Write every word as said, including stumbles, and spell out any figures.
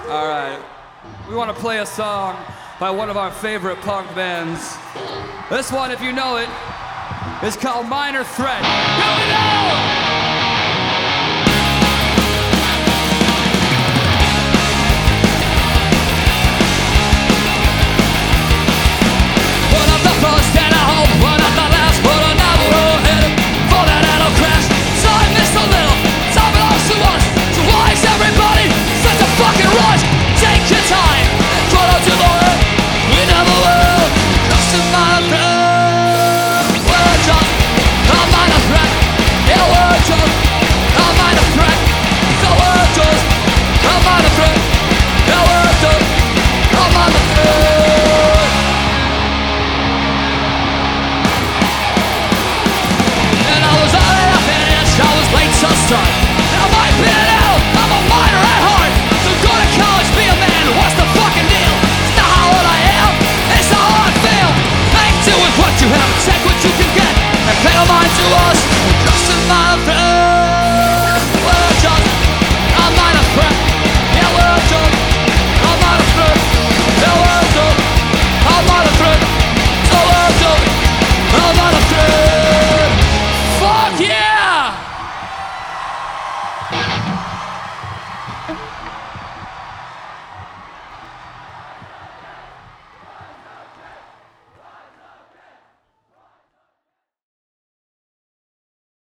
All right. We want to play a song by one of our favorite punk bands. This one, if you know it, is called Minor Threat. Here we go! Check what you can get and pay no mind to us. Just a minor threat.